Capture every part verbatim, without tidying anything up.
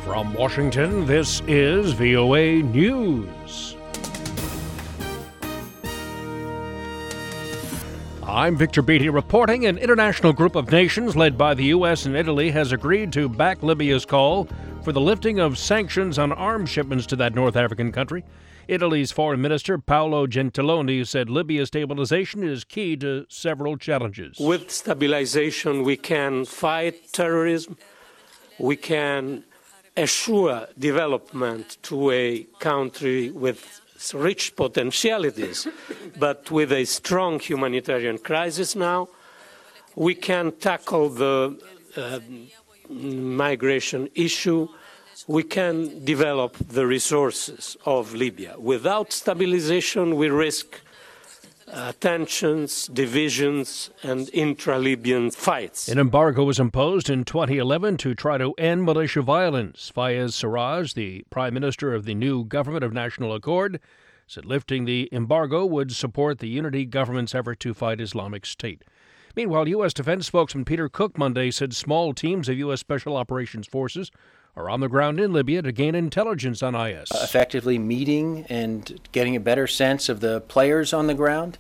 From Washington, this is V O A News. I'm Victor Beatty reporting. An international group of nations led by the U S and Italy has agreed to back Libya's call for the lifting of sanctions on arms shipments to that North African country. Italy's Foreign Minister Paolo Gentiloni said Libya's stabilization is key to several challenges. With stabilization, we can fight terrorism, we can assure development to a country with rich potentialities, but with a strong humanitarian crisis now. We can tackle the uh, migration issue. We can develop the resources of Libya. Without stabilization, we risk uh, tensions, divisions, and intra-Libyan fights. An embargo was imposed in twenty eleven to try to end militia violence. Fayez Sarraj, the prime minister of the new government of national accord, said lifting the embargo would support the unity government's effort to fight Islamic State. Meanwhile, U S Defense spokesman Peter Cook Monday said small teams of U S Special Operations Forces are on the ground in Libya to gain intelligence on I S. Uh, effectively meeting and getting a better sense of the players on the ground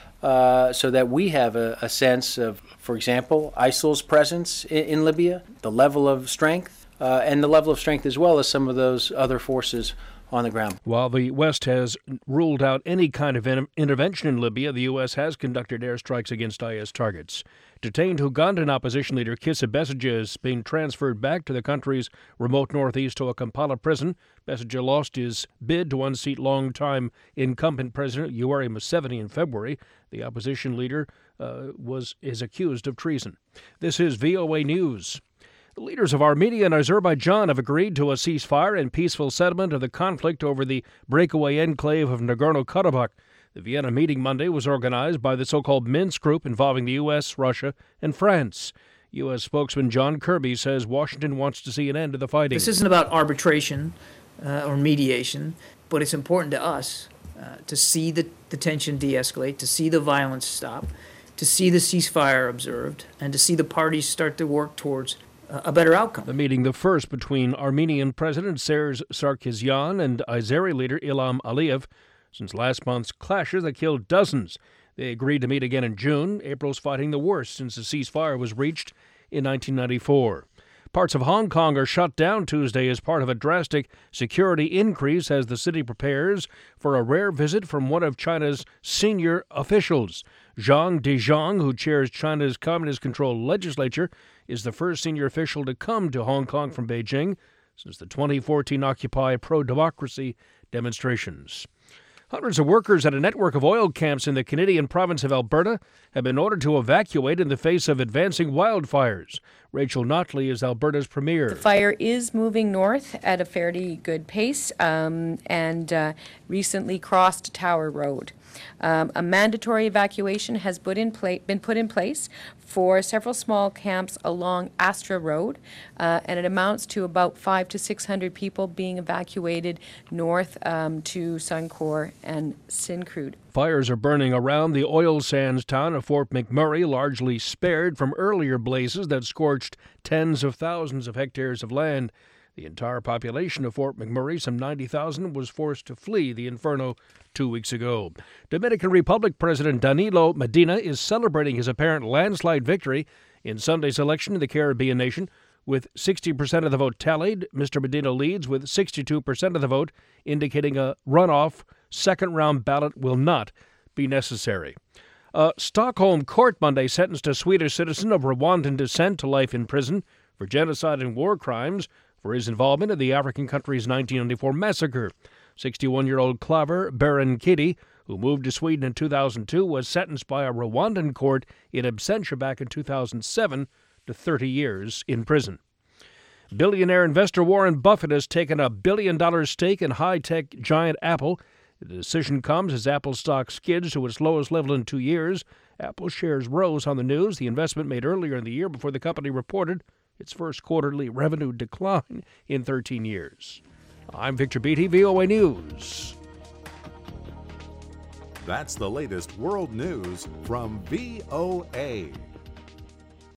uh, so that we have a, a sense of, for example, ISIL's presence in, in Libya, the level of strength, uh, and the level of strength as well as some of those other forces on the ground. While the West has ruled out any kind of in- intervention in Libya, the U S has conducted airstrikes against I S targets. Detained Ugandan opposition leader Kizza Besigye is being transferred back to the country's remote northeast to a Kampala prison. Besigye lost his bid to unseat longtime incumbent President Yoweri Museveni in February. The opposition leader uh, was is accused of treason. This is V O A News. The leaders of Armenia and Azerbaijan have agreed to a ceasefire and peaceful settlement of the conflict over the breakaway enclave of Nagorno-Karabakh. The Vienna meeting Monday was organized by the so-called Minsk Group involving the U S, Russia, and France. U S spokesman John Kirby says Washington wants to see an end to the fighting. This isn't about arbitration uh, or mediation, but it's important to us uh, to see the, the tension de-escalate, to see the violence stop, to see the ceasefire observed, and to see the parties start to work towards a better outcome. The meeting, the first between Armenian President Serge Sarkisyan and Azeri leader Ilham Aliyev since last month's clashes that killed dozens. They agreed to meet again in June. April's fighting the worst since the ceasefire was reached in nineteen ninety-four. Parts of Hong Kong are shut down Tuesday as part of a drastic security increase as the city prepares for a rare visit from one of China's senior officials. Zhang Dezhong, who chairs China's communist-controlled legislature, is the first senior official to come to Hong Kong from Beijing since the twenty fourteen Occupy pro-democracy demonstrations. Hundreds of workers at a network of oil camps in the Canadian province of Alberta have been ordered to evacuate in the face of advancing wildfires. Rachel Notley is Alberta's premier. The fire is moving north at a fairly good pace um, and uh, recently crossed Tower Road. Um, a mandatory evacuation has put in pla- been put in place for several small camps along Astra Road, uh, and it amounts to about five to six hundred people being evacuated north um, to Suncor and Syncrude. Fires are burning around the oil sands town of Fort McMurray, largely spared from earlier blazes that scorched tens of thousands of hectares of land. The entire population of Fort McMurray, some ninety thousand, was forced to flee the inferno two weeks ago. Dominican Republic President Danilo Medina is celebrating his apparent landslide victory in Sunday's election in the Caribbean nation. With sixty percent of the vote tallied, Mister Medina leads with sixty-two percent of the vote, indicating a runoff second-round ballot will not be necessary. A Stockholm court Monday sentenced a Swedish citizen of Rwandan descent to life in prison for genocide and war crimes for his involvement in the African country's nineteen ninety-four massacre. sixty-one-year-old Klaver Berenkidi, who moved to Sweden in two thousand two, was sentenced by a Rwandan court in absentia back in two thousand seven to thirty years in prison. Billionaire investor Warren Buffett has taken a billion-dollar stake in high-tech giant Apple. The decision comes as Apple stock skids to its lowest level in two years. Apple shares rose on the news. The investment made earlier in the year before the company reported its first quarterly revenue decline in thirteen years. I'm Victor Beatty, V O A News. That's the latest world news from V O A.